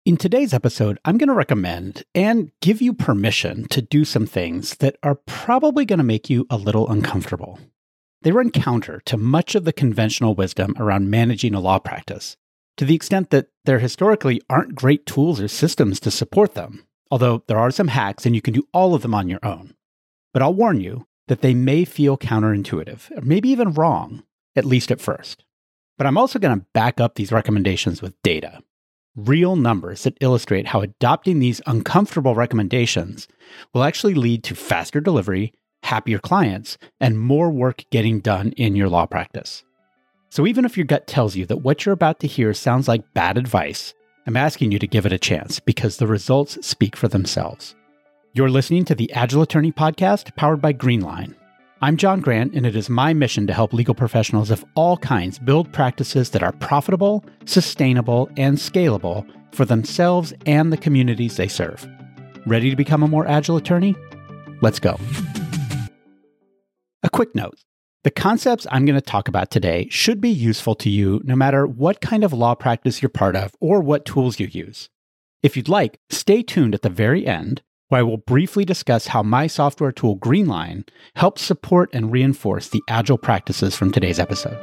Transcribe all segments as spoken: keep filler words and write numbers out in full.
In today's episode, I'm going to recommend and give you permission to do some things that are probably going to make you a little uncomfortable. They run counter to much of the conventional wisdom around managing a law practice, to the extent that there historically aren't great tools or systems to support them, although there are some hacks and you can do all of them on your own. But I'll warn you that they may feel counterintuitive, or maybe even wrong, at least at first. But I'm also going to back up these recommendations with data. Real numbers that illustrate how adopting these uncomfortable recommendations will actually lead to faster delivery, happier clients, and more work getting done in your law practice. So even if your gut tells you that what you're about to hear sounds like bad advice, I'm asking you to give it a chance because the results speak for themselves. You're listening to the Agile Attorney Podcast powered by Greenline. I'm John Grant, and it is my mission to help legal professionals of all kinds build practices that are profitable, sustainable, and scalable for themselves and the communities they serve. Ready to become a more agile attorney? Let's go. A quick note. The concepts I'm going to talk about today should be useful to you no matter what kind of law practice you're part of or what tools you use. If you'd like, stay tuned at the very end, where I will briefly discuss how my software tool Greenline helps support and reinforce the agile practices from today's episode.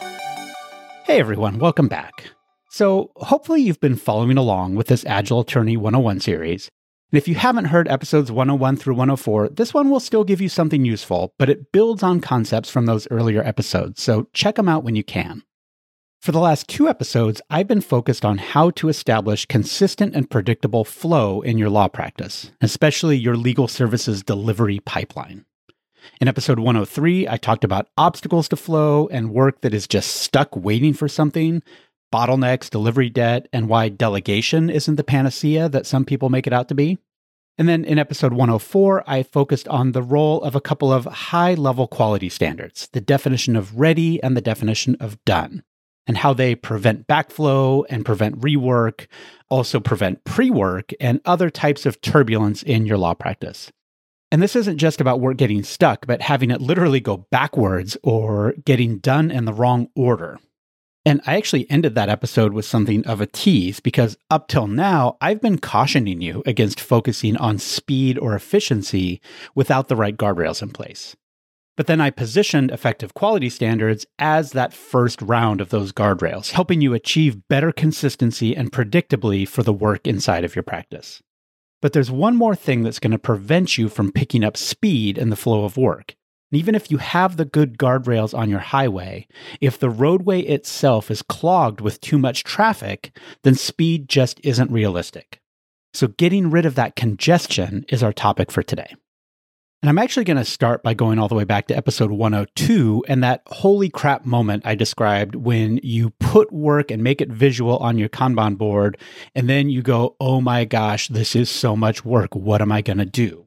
Hey everyone, welcome back. So hopefully you've been following along with this Agile Attorney one oh one series. And if you haven't heard episodes one oh one through one oh four, this one will still give you something useful, but it builds on concepts from those earlier episodes, so check them out when you can. For the last two episodes, I've been focused on how to establish consistent and predictable flow in your law practice, especially your legal services delivery pipeline. In episode one oh three, I talked about obstacles to flow and work that is just stuck waiting for something, bottlenecks, delivery debt, and why delegation isn't the panacea that some people make it out to be. And then in episode one oh four, I focused on the role of a couple of high-level quality standards, the definition of ready and the definition of done, and how they prevent backflow and prevent rework, also prevent pre-work, and other types of turbulence in your law practice. And this isn't just about work getting stuck, but having it literally go backwards or getting done in the wrong order. And I actually ended that episode with something of a tease because up till now, I've been cautioning you against focusing on speed or efficiency without the right guardrails in place. But then I positioned effective quality standards as that first round of those guardrails, helping you achieve better consistency and predictably for the work inside of your practice. But there's one more thing that's going to prevent you from picking up speed in the flow of work. And even if you have the good guardrails on your highway, if the roadway itself is clogged with too much traffic, then speed just isn't realistic. So getting rid of that congestion is our topic for today. And I'm actually going to start by going all the way back to episode one oh two and that holy crap moment I described when you put work and make it visual on your Kanban board, and then you go, oh my gosh, this is so much work. What am I going to do?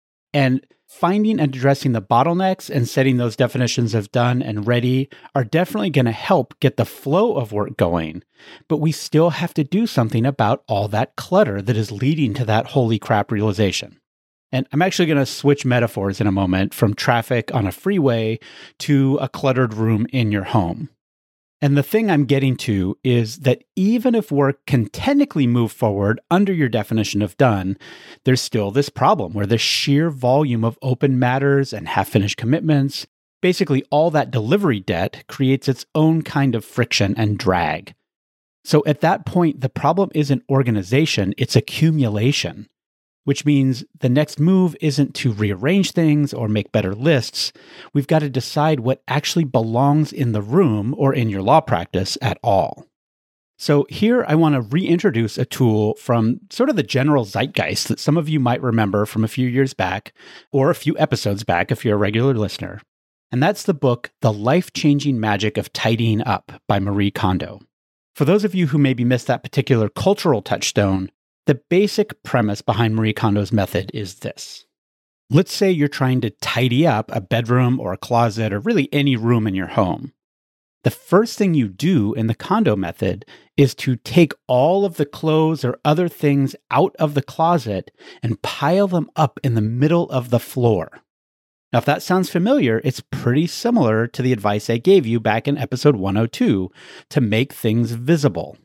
And finding and addressing the bottlenecks and setting those definitions of done and ready are definitely going to help get the flow of work going, but we still have to do something about all that clutter that is leading to that holy crap realization. And I'm actually going to switch metaphors in a moment from traffic on a freeway to a cluttered room in your home. And the thing I'm getting to is that even if work can technically move forward under your definition of done, there's still this problem where the sheer volume of open matters and half-finished commitments, basically all that delivery debt, creates its own kind of friction and drag. So at that point, the problem isn't organization, it's accumulation. Which means the next move isn't to rearrange things or make better lists. We've got to decide what actually belongs in the room or in your law practice at all. So here I want to reintroduce a tool from sort of the general zeitgeist that some of you might remember from a few years back, or a few episodes back if you're a regular listener. And that's the book, The Life-Changing Magic of Tidying Up by Marie Kondo. For those of you who maybe missed that particular cultural touchstone, the basic premise behind Marie Kondo's method is this. Let's say you're trying to tidy up a bedroom or a closet or really any room in your home. The first thing you do in the Kondo method is to take all of the clothes or other things out of the closet and pile them up in the middle of the floor. Now, if that sounds familiar, it's pretty similar to the advice I gave you back in episode one oh two to make things visible.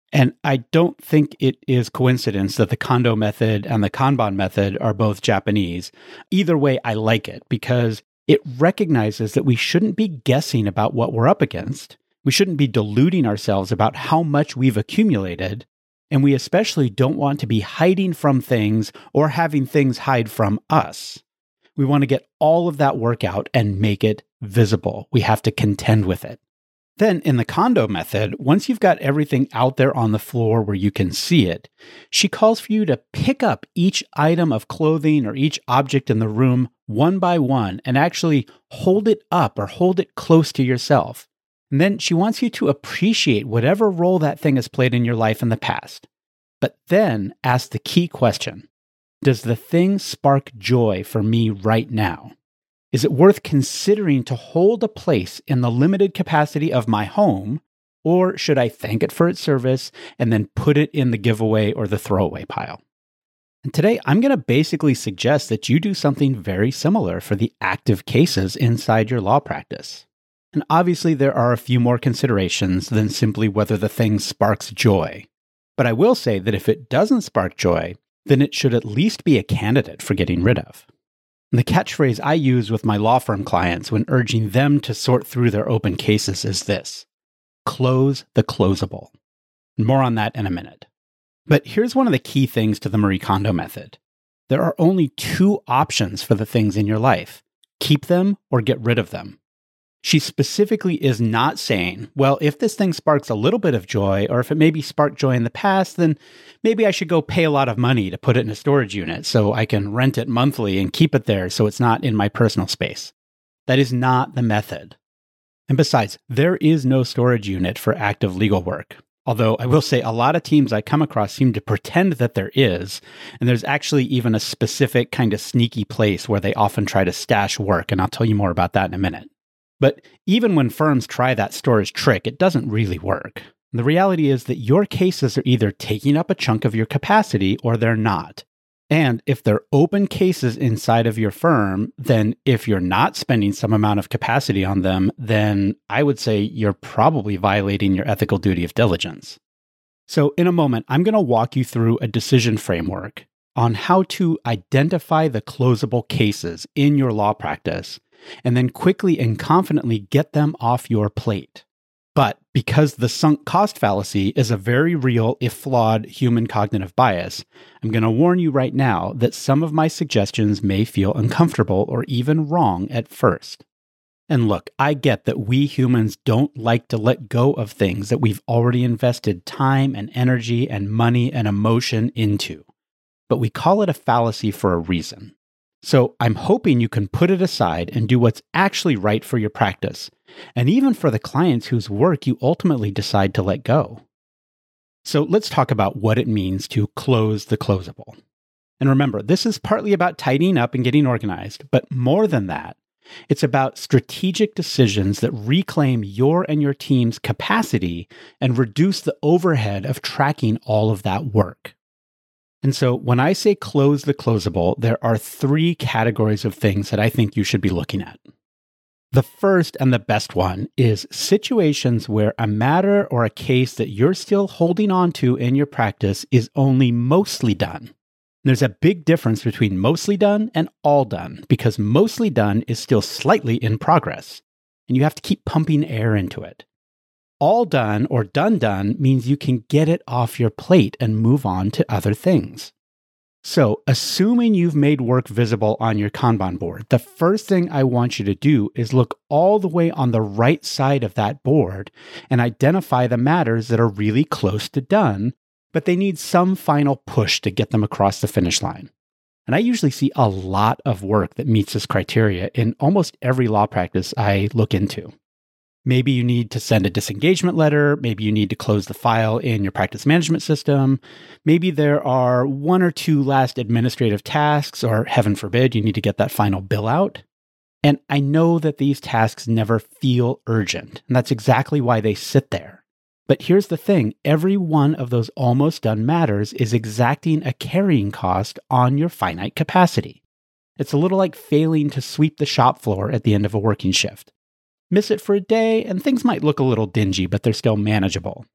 And I don't think it is coincidence that the Kondo method and the Kanban method are both Japanese. Either way, I like it because it recognizes that we shouldn't be guessing about what we're up against. We shouldn't be deluding ourselves about how much we've accumulated. And we especially don't want to be hiding from things or having things hide from us. We want to get all of that work out and make it visible. We have to contend with it. Then in the Kondo method, once you've got everything out there on the floor where you can see it, she calls for you to pick up each item of clothing or each object in the room one by one and actually hold it up or hold it close to yourself. And then she wants you to appreciate whatever role that thing has played in your life in the past. But then ask the key question, does the thing spark joy for me right now? Is it worth considering to hold a place in the limited capacity of my home, or should I thank it for its service and then put it in the giveaway or the throwaway pile? And today, I'm going to basically suggest that you do something very similar for the active cases inside your law practice. And obviously, there are a few more considerations than simply whether the thing sparks joy. But I will say that if it doesn't spark joy, then it should at least be a candidate for getting rid of. The catchphrase I use with my law firm clients when urging them to sort through their open cases is this: close the closable. More on that in a minute. But here's one of the key things to the Marie Kondo method. There are only two options for the things in your life: keep them or get rid of them. She specifically is not saying, well, if this thing sparks a little bit of joy, or if it maybe sparked joy in the past, then maybe I should go pay a lot of money to put it in a storage unit so I can rent it monthly and keep it there so it's not in my personal space. That is not the method. And besides, there is no storage unit for active legal work. Although I will say a lot of teams I come across seem to pretend that there is, and there's actually even a specific kind of sneaky place where they often try to stash work, and I'll tell you more about that in a minute. But even when firms try that storage trick, it doesn't really work. The reality is that your cases are either taking up a chunk of your capacity or they're not. And if they're open cases inside of your firm, then if you're not spending some amount of capacity on them, then I would say you're probably violating your ethical duty of diligence. So in a moment, I'm going to walk you through a decision framework on how to identify the closable cases in your law practice and then quickly and confidently get them off your plate. But because the sunk cost fallacy is a very real, if flawed, human cognitive bias, I'm going to warn you right now that some of my suggestions may feel uncomfortable or even wrong at first. And look, I get that we humans don't like to let go of things that we've already invested time and energy and money and emotion into. But we call it a fallacy for a reason. So I'm hoping you can put it aside and do what's actually right for your practice, and even for the clients whose work you ultimately decide to let go. So let's talk about what it means to close the closable. And remember, this is partly about tidying up and getting organized, but more than that, it's about strategic decisions that reclaim your and your team's capacity and reduce the overhead of tracking all of that work. And so when I say close the closable, there are three categories of things that I think you should be looking at. The first and the best one is situations where a matter or a case that you're still holding on to in your practice is only mostly done. There's a big difference between mostly done and all done, because mostly done is still slightly in progress, and you have to keep pumping air into it. All done or done done means you can get it off your plate and move on to other things. So, assuming you've made work visible on your Kanban board, the first thing I want you to do is look all the way on the right side of that board and identify the matters that are really close to done, but they need some final push to get them across the finish line. And I usually see a lot of work that meets this criteria in almost every law practice I look into. Maybe you need to send a disengagement letter. Maybe you need to close the file in your practice management system. Maybe there are one or two last administrative tasks, or heaven forbid, you need to get that final bill out. And I know that these tasks never feel urgent, and that's exactly why they sit there. But here's the thing, every one of those almost done matters is exacting a carrying cost on your finite capacity. It's a little like failing to sweep the shop floor at the end of a working shift. Miss it for a day, and things might look a little dingy, but they're still manageable.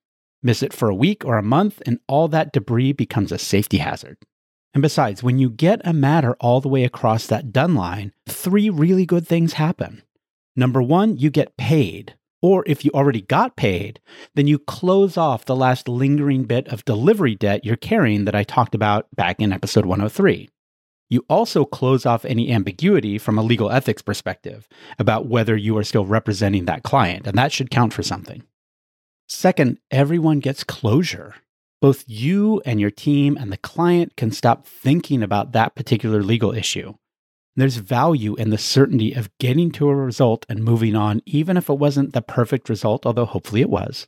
Miss it for a week or a month, and all that debris becomes a safety hazard. And besides, when you get a matter all the way across that done line, three really good things happen. Number one, you get paid. Or if you already got paid, then you close off the last lingering bit of delivery debt you're carrying that I talked about back in episode one oh three. You also close off any ambiguity from a legal ethics perspective about whether you are still representing that client, and that should count for something. Second, everyone gets closure. Both you and your team and the client can stop thinking about that particular legal issue. There's value in the certainty of getting to a result and moving on, even if it wasn't the perfect result, although hopefully it was.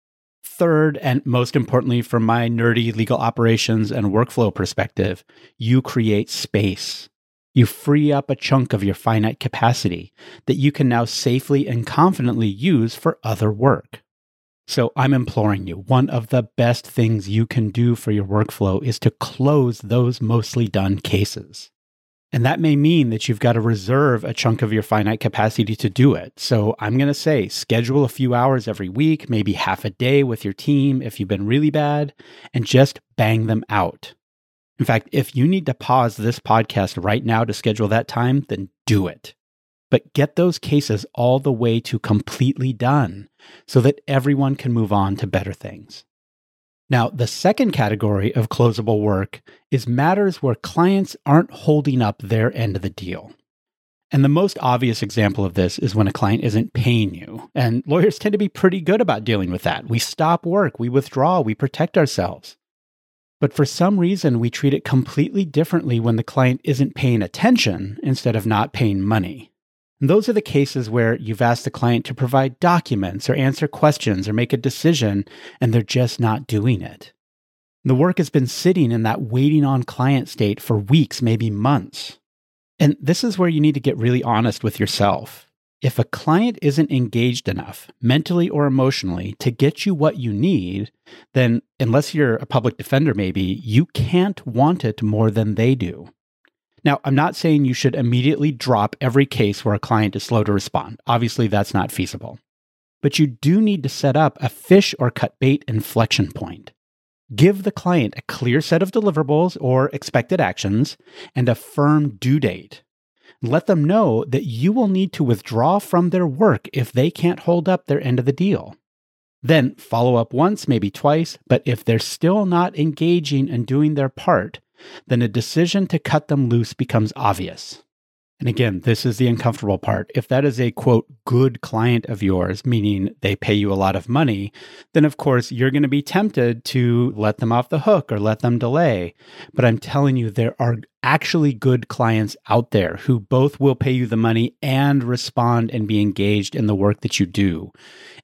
Third, and most importantly, from my nerdy legal operations and workflow perspective, you create space. You free up a chunk of your finite capacity that you can now safely and confidently use for other work. So I'm imploring you, one of the best things you can do for your workflow is to close those mostly done cases. And that may mean that you've got to reserve a chunk of your finite capacity to do it. So I'm going to say schedule a few hours every week, maybe half a day with your team if you've been really bad, and just bang them out. In fact, if you need to pause this podcast right now to schedule that time, then do it. But get those cases all the way to completely done so that everyone can move on to better things. Now, the second category of closable work is matters where clients aren't holding up their end of the deal. And the most obvious example of this is when a client isn't paying you. And lawyers tend to be pretty good about dealing with that. We stop work, we withdraw, we protect ourselves. But for some reason, we treat it completely differently when the client isn't paying attention instead of not paying money. And those are the cases where you've asked the client to provide documents or answer questions or make a decision, and they're just not doing it. The work has been sitting in that waiting on client state for weeks, maybe months. And this is where you need to get really honest with yourself. If a client isn't engaged enough, mentally or emotionally, to get you what you need, then unless you're a public defender maybe, you can't want it more than they do. Now, I'm not saying you should immediately drop every case where a client is slow to respond. Obviously, that's not feasible. But you do need to set up a fish or cut bait inflection point. Give the client a clear set of deliverables or expected actions and a firm due date. Let them know that you will need to withdraw from their work if they can't hold up their end of the deal. Then follow up once, maybe twice, but if they're still not engaging and doing their part, then a decision to cut them loose becomes obvious. And again, this is the uncomfortable part. If that is a, quote, good client of yours, meaning they pay you a lot of money, then of course you're going to be tempted to let them off the hook or let them delay. But I'm telling you, there are actually good clients out there who both will pay you the money and respond and be engaged in the work that you do.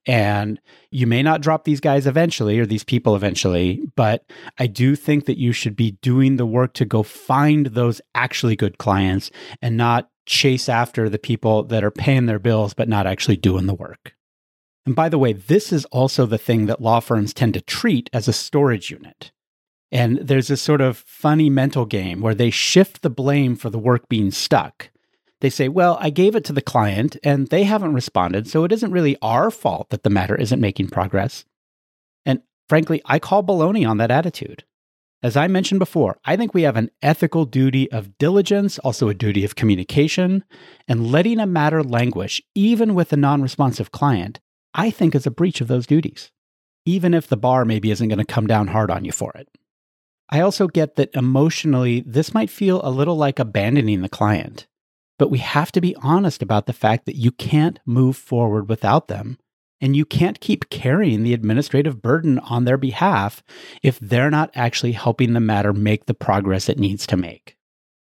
And you may not drop these guys eventually or these people eventually, but I do think that you should be doing the work to go find those actually good clients and not chase after the people that are paying their bills but not actually doing the work. And by the way, this is also the thing that law firms tend to treat as a storage unit. And there's this sort of funny mental game where they shift the blame for the work being stuck. They say, well, I gave it to the client and they haven't responded, so it isn't really our fault that the matter isn't making progress. And frankly, I call baloney on that attitude. As I mentioned before, I think we have an ethical duty of diligence, also a duty of communication, and letting a matter languish, even with a non-responsive client, I think is a breach of those duties, even if the bar maybe isn't going to come down hard on you for it. I also get that emotionally, this might feel a little like abandoning the client. But we have to be honest about the fact that you can't move forward without them, and you can't keep carrying the administrative burden on their behalf if they're not actually helping the matter make the progress it needs to make.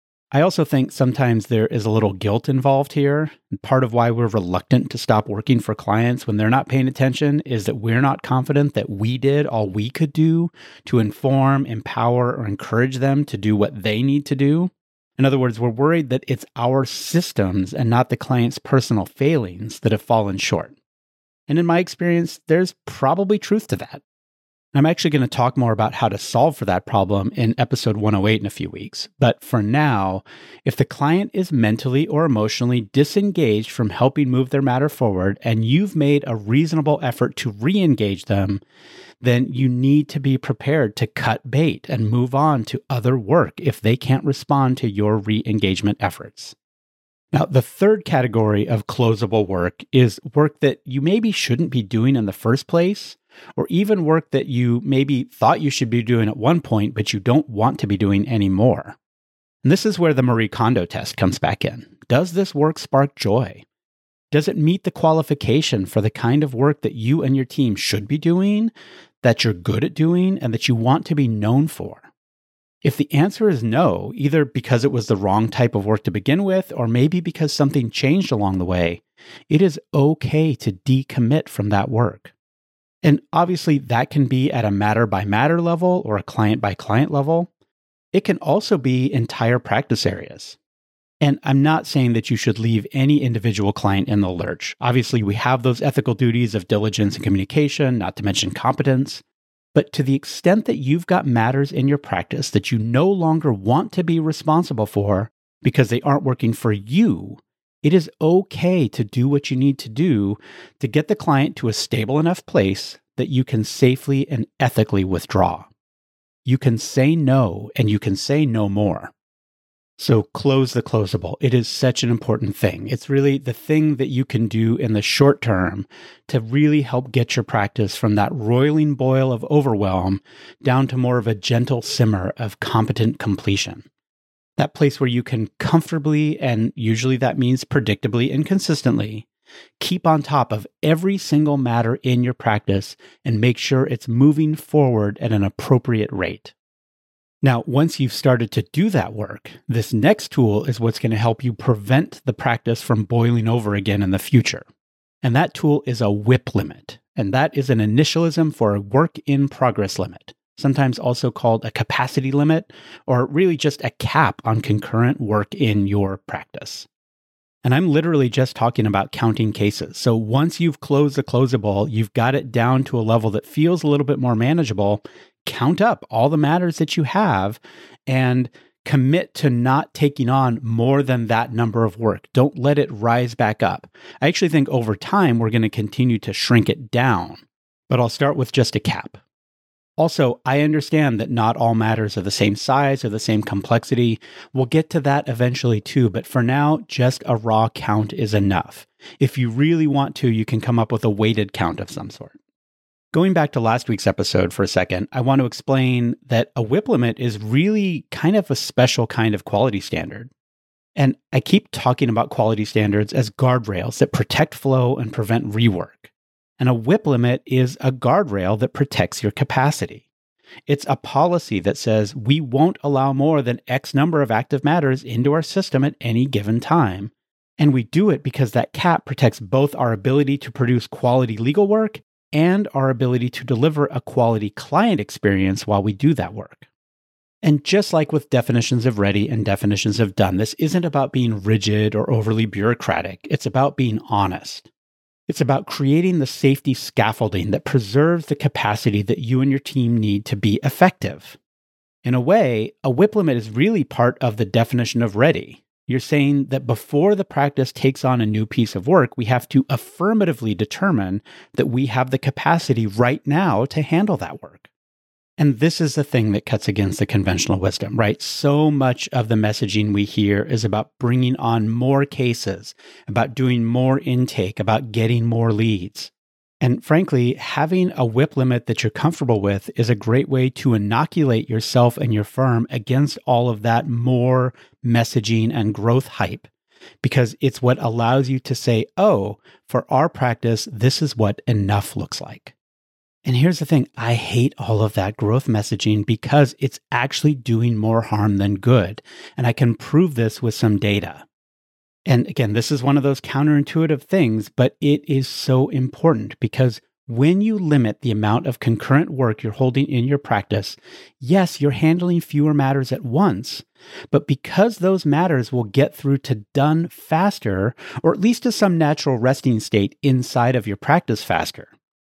I also think sometimes there is a little guilt involved here. And part of why we're reluctant to stop working for clients when they're not paying attention is that we're not confident that we did all we could do to inform, empower, or encourage them to do what they need to do. In other words, we're worried that it's our systems and not the client's personal failings that have fallen short. And in my experience, there's probably truth to that. I'm actually going to talk more about how to solve for that problem in episode one oh eight in a few weeks. But for now, if the client is mentally or emotionally disengaged from helping move their matter forward and you've made a reasonable effort to re-engage them, then you need to be prepared to cut bait and move on to other work if they can't respond to your re-engagement efforts. Now, the third category of closable work is work that you maybe shouldn't be doing in the first place, or even work that you maybe thought you should be doing at one point, but you don't want to be doing anymore. And this is where the Marie Kondo test comes back in. Does this work spark joy? Does it meet the qualification for the kind of work that you and your team should be doing, that you're good at doing, and that you want to be known for? If the answer is no, either because it was the wrong type of work to begin with, or maybe because something changed along the way, it is okay to decommit from that work. And obviously, that can be at a matter-by-matter level or a client-by-client level. It can also be entire practice areas. And I'm not saying that you should leave any individual client in the lurch. Obviously, we have those ethical duties of diligence and communication, not to mention competence. But to the extent that you've got matters in your practice that you no longer want to be responsible for because they aren't working for you, it is okay to do what you need to do to get the client to a stable enough place that you can safely and ethically withdraw. You can say no, and you can say no more. So close the closable. It is such an important thing. It's really the thing that you can do in the short term to really help get your practice from that roiling boil of overwhelm down to more of a gentle simmer of competent completion. That place where you can comfortably, and usually that means predictably and consistently, keep on top of every single matter in your practice and make sure it's moving forward at an appropriate rate. Now, once you've started to do that work, this next tool is what's going to help you prevent the practice from boiling over again in the future. And that tool is a WIP limit. And that is an initialism for a work in progress limit, sometimes also called a capacity limit, or really just a cap on concurrent work in your practice. And I'm literally just talking about counting cases. So once you've closed the closable, you've got it down to a level that feels a little bit more manageable. Count up all the matters that you have and commit to not taking on more than that number of work. Don't let it rise back up. I actually think over time, we're going to continue to shrink it down, but I'll start with just a cap. Also, I understand that not all matters are the same size or the same complexity. We'll get to that eventually too, but for now, just a raw count is enough. If you really want to, you can come up with a weighted count of some sort. Going back to last week's episode for a second, I want to explain that a WIP limit is really kind of a special kind of quality standard. And I keep talking about quality standards as guardrails that protect flow and prevent rework. And a WIP limit is a guardrail that protects your capacity. It's a policy that says we won't allow more than X number of active matters into our system at any given time. And we do it because that cap protects both our ability to produce quality legal work and our ability to deliver a quality client experience while we do that work. And just like with definitions of ready and definitions of done, this isn't about being rigid or overly bureaucratic. It's about being honest. It's about creating the safety scaffolding that preserves the capacity that you and your team need to be effective. In a way, a WIP limit is really part of the definition of ready. You're saying that before the practice takes on a new piece of work, we have to affirmatively determine that we have the capacity right now to handle that work. And this is the thing that cuts against the conventional wisdom, right? So much of the messaging we hear is about bringing on more cases, about doing more intake, about getting more leads. And frankly, having a WIP limit that you're comfortable with is a great way to inoculate yourself and your firm against all of that more messaging and growth hype, because it's what allows you to say, oh, for our practice, this is what enough looks like. And here's the thing, I hate all of that growth messaging because it's actually doing more harm than good. And I can prove this with some data. And again, this is one of those counterintuitive things, but it is so important because when you limit the amount of concurrent work you're holding in your practice, yes, you're handling fewer matters at once, but because those matters will get through to done faster, or at least to some natural resting state inside of your practice faster,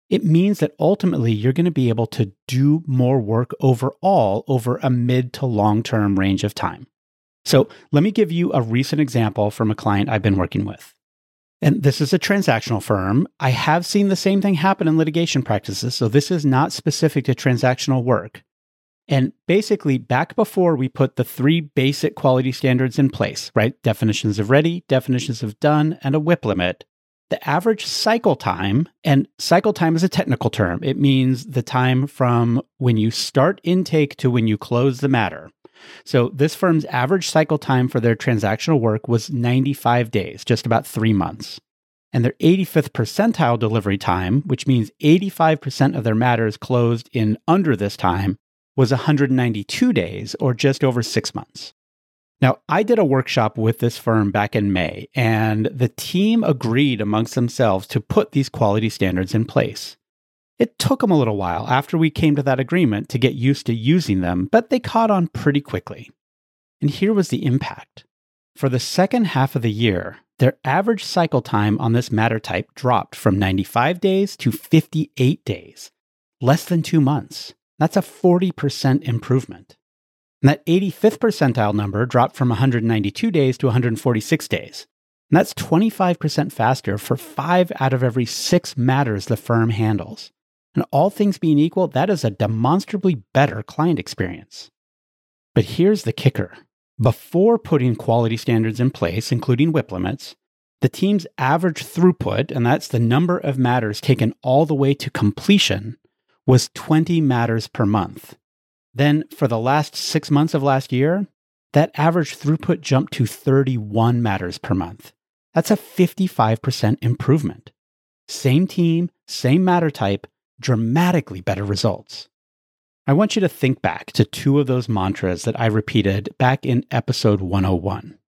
It means that ultimately you're going to be able to do more work overall over a mid to long-term range of time. So let me give you a recent example from a client I've been working with. And this is a transactional firm. I have seen the same thing happen in litigation practices, so this is not specific to transactional work. And basically, back before we put the three basic quality standards in place, right? Definitions of ready, definitions of done, and a WIP limit. The average cycle time, and cycle time is a technical term. It means the time from when you start intake to when you close the matter. So this firm's average cycle time for their transactional work was ninety-five days, just about three months. And their eighty-fifth percentile delivery time, which means eighty-five percent of their matters closed in under this time, was one hundred ninety-two days, or just over six months. Now, I did a workshop with this firm back in May, and the team agreed amongst themselves to put these quality standards in place. It took them a little while after we came to that agreement to get used to using them, but they caught on pretty quickly. And here was the impact. For the second half of the year, their average cycle time on this matter type dropped from ninety-five days to fifty-eight days, less than two months. That's a forty percent improvement. And that eighty-fifth percentile number dropped from one hundred ninety-two days to one hundred forty-six days. And that's twenty-five percent faster for five out of every six matters the firm handles. And all things being equal, that is a demonstrably better client experience. But here's the kicker. Before putting quality standards in place, including WIP limits, the team's average throughput, and that's the number of matters taken all the way to completion, was twenty matters per month. Then for the last six months of last year, that average throughput jumped to thirty-one matters per month. That's a fifty-five percent improvement. Same team, same matter type, dramatically better results. I want you to think back to two of those mantras that I repeated back in episode one oh one.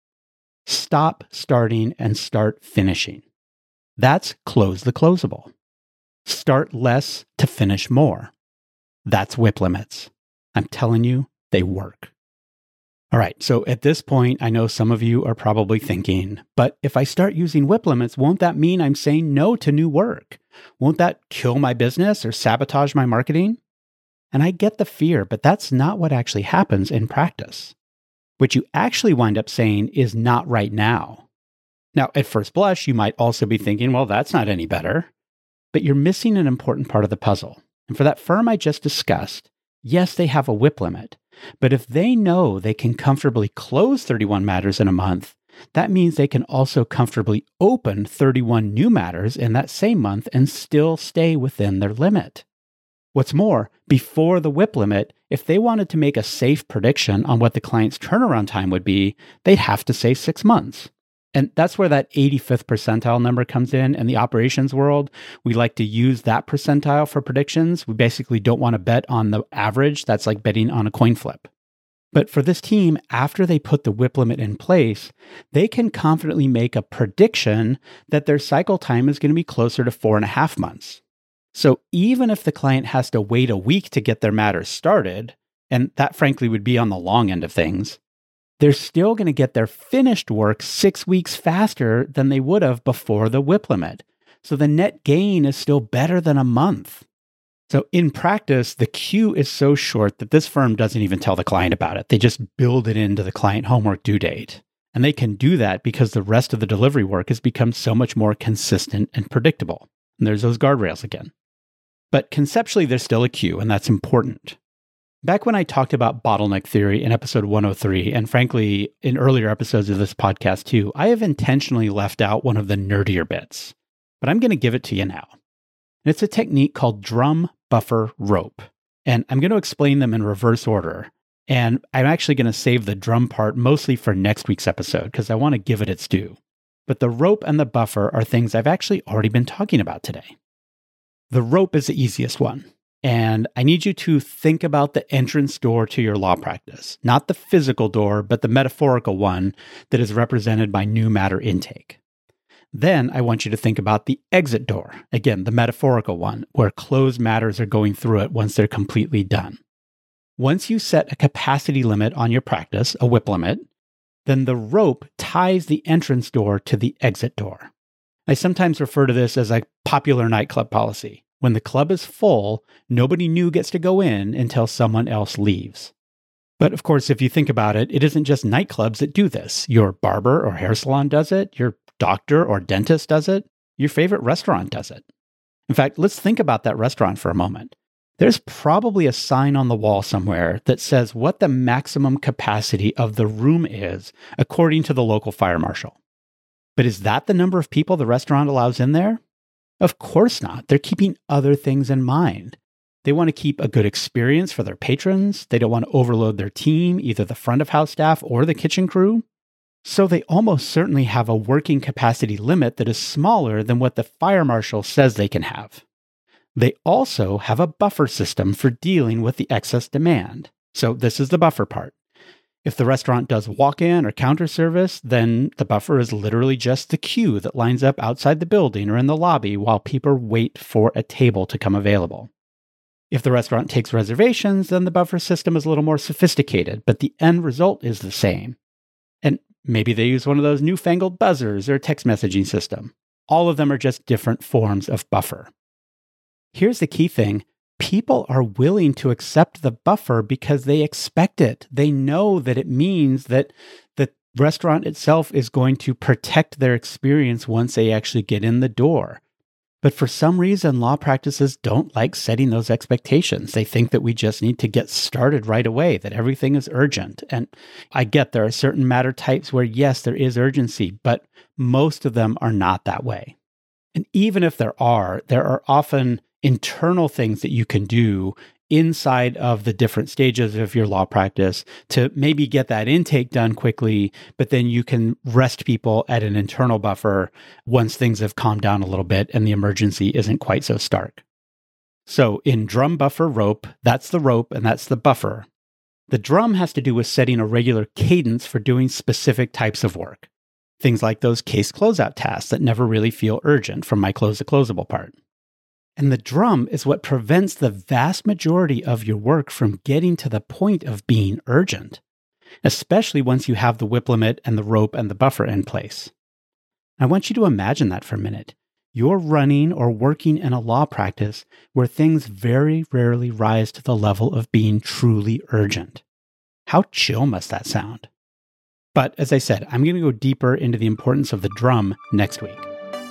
Stop starting and start finishing. That's close the closable. Start less to finish more. That's WIP limits. I'm telling you, they work. All right, so at this point, I know some of you are probably thinking, but if I start using WIP limits, won't that mean I'm saying no to new work? Won't that kill my business or sabotage my marketing? And I get the fear, but that's not what actually happens in practice. What you actually wind up saying is not right now. Now, at first blush, you might also be thinking, well, that's not any better. But you're missing an important part of the puzzle. And for that firm I just discussed, yes, they have a WIP limit. But if they know they can comfortably close thirty-one matters in a month, that means they can also comfortably open thirty-one new matters in that same month and still stay within their limit. What's more, before the WIP limit, if they wanted to make a safe prediction on what the client's turnaround time would be, they'd have to say six months. And that's where that eighty-fifth percentile number comes in. In the operations world, we like to use that percentile for predictions. We basically don't want to bet on the average. That's like betting on a coin flip. But for this team, after they put the WIP limit in place, they can confidently make a prediction that their cycle time is going to be closer to four and a half months. So even if the client has to wait a week to get their matters started, and that frankly would be on the long end of things, they're still going to get their finished work six weeks faster than they would have before the WIP limit. So the net gain is still better than a month. So in practice, the queue is so short that this firm doesn't even tell the client about it. They just build it into the client homework due date. And they can do that because the rest of the delivery work has become so much more consistent and predictable. And there's those guardrails again. But conceptually, there's still a queue, and that's important. Back when I talked about bottleneck theory in episode one oh three, and frankly, in earlier episodes of this podcast too, I have intentionally left out one of the nerdier bits, but I'm going to give it to you now. And it's a technique called drum, buffer, rope. And I'm going to explain them in reverse order. And I'm actually going to save the drum part mostly for next week's episode because I want to give it its due. But the rope and the buffer are things I've actually already been talking about today. The rope is the easiest one. And I need you to think about the entrance door to your law practice, not the physical door, but the metaphorical one that is represented by new matter intake. Then I want you to think about the exit door, again, the metaphorical one, where closed matters are going through it once they're completely done. Once you set a capacity limit on your practice, a WIP limit, then the rope ties the entrance door to the exit door. I sometimes refer to this as a popular nightclub policy. When the club is full, nobody new gets to go in until someone else leaves. But of course, if you think about it, it isn't just nightclubs that do this. Your barber or hair salon does it. Your doctor or dentist does it. Your favorite restaurant does it. In fact, let's think about that restaurant for a moment. There's probably a sign on the wall somewhere that says what the maximum capacity of the room is according to the local fire marshal. But is that the number of people the restaurant allows in there? Of course not. They're keeping other things in mind. They want to keep a good experience for their patrons. They don't want to overload their team, either the front of house staff or the kitchen crew. So they almost certainly have a working capacity limit that is smaller than what the fire marshal says they can have. They also have a buffer system for dealing with the excess demand. So this is the buffer part. If the restaurant does walk-in or counter service, then the buffer is literally just the queue that lines up outside the building or in the lobby while people wait for a table to come available. If the restaurant takes reservations, then the buffer system is a little more sophisticated, but the end result is the same. And maybe they use one of those newfangled buzzers or text messaging system. All of them are just different forms of buffer. Here's the key thing. People are willing to accept the buffer because they expect it. They know that it means that the restaurant itself is going to protect their experience once they actually get in the door. But for some reason, law practices don't like setting those expectations. They think that we just need to get started right away, that everything is urgent. And I get there are certain matter types where, yes, there is urgency, but most of them are not that way. And even if there are, there are often internal things that you can do inside of the different stages of your law practice to maybe get that intake done quickly, but then you can rest people at an internal buffer once things have calmed down a little bit and the emergency isn't quite so stark. So in drum, buffer, rope, that's the rope and that's the buffer. The drum has to do with setting a regular cadence for doing specific types of work. Things like those case closeout tasks that never really feel urgent from my close to closable part. And the drum is what prevents the vast majority of your work from getting to the point of being urgent, especially once you have the whip limit and the rope and the buffer in place. I want you to imagine that for a minute. You're running or working in a law practice where things very rarely rise to the level of being truly urgent. How chill must that sound? But as I said, I'm going to go deeper into the importance of the drum next week.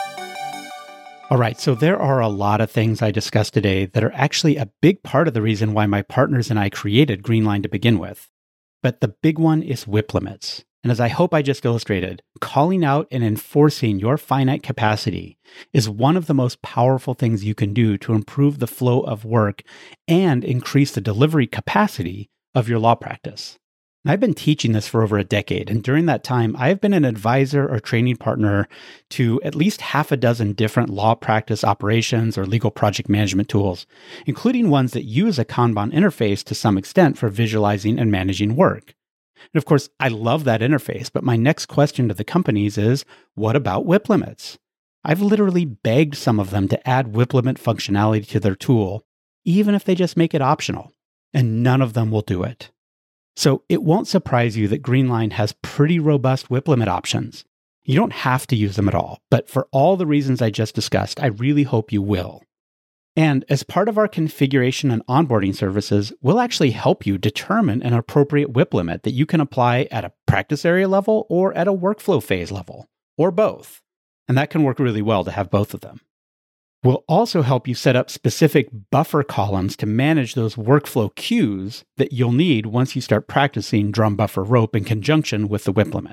All right, so there are a lot of things I discussed today that are actually a big part of the reason why my partners and I created Greenline to begin with. But the big one is whip limits. And as I hope I just illustrated, calling out and enforcing your finite capacity is one of the most powerful things you can do to improve the flow of work and increase the delivery capacity of your law practice. I've been teaching this for over a decade, and during that time, I've been an advisor or training partner to at least half a dozen different law practice operations or legal project management tools, including ones that use a Kanban interface to some extent for visualizing and managing work. And of course, I love that interface, but my next question to the companies is, what about whip limits? I've literally begged some of them to add whip limit functionality to their tool, even if they just make it optional, and none of them will do it. So it won't surprise you that Greenline has pretty robust whip limit options. You don't have to use them at all, but for all the reasons I just discussed, I really hope you will. And as part of our configuration and onboarding services, we'll actually help you determine an appropriate whip limit that you can apply at a practice area level or at a workflow phase level, or both. And that can work really well to have both of them. We'll also help you set up specific buffer columns to manage those workflow cues that you'll need once you start practicing drum, buffer, rope in conjunction with the whip limit.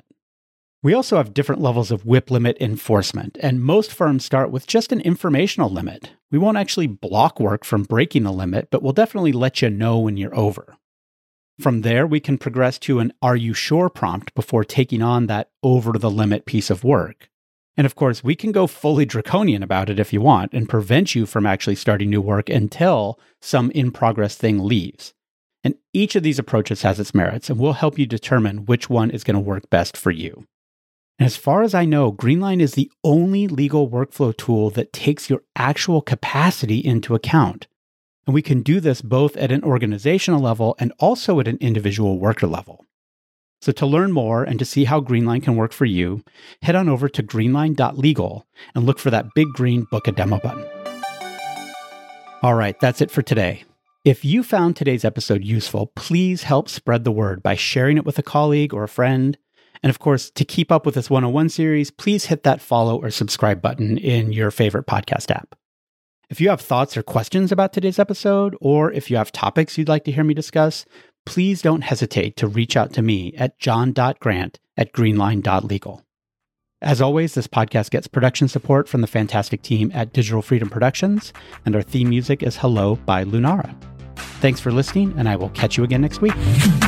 We also have different levels of whip limit enforcement, and most firms start with just an informational limit. We won't actually block work from breaking the limit, but we'll definitely let you know when you're over. From there, we can progress to an "Are you sure?" prompt before taking on that over-the-limit piece of work. And of course, we can go fully draconian about it if you want and prevent you from actually starting new work until some in-progress thing leaves. And each of these approaches has its merits, and we'll help you determine which one is going to work best for you. And as far as I know, Greenline is the only legal workflow tool that takes your actual capacity into account. And we can do this both at an organizational level and also at an individual worker level. So to learn more and to see how Greenline can work for you, head on over to greenline dot legal and look for that big green Book a Demo button. All right, that's it for today. If you found today's episode useful, please help spread the word by sharing it with a colleague or a friend. And of course, to keep up with this one oh one series, please hit that follow or subscribe button in your favorite podcast app. If you have thoughts or questions about today's episode, or if you have topics you'd like to hear me discuss, please don't hesitate to reach out to me at john dot grant at greenline dot legal. As always, this podcast gets production support from the fantastic team at Digital Freedom Productions, and our theme music is Hello by Lunara. Thanks for listening, and I will catch you again next week.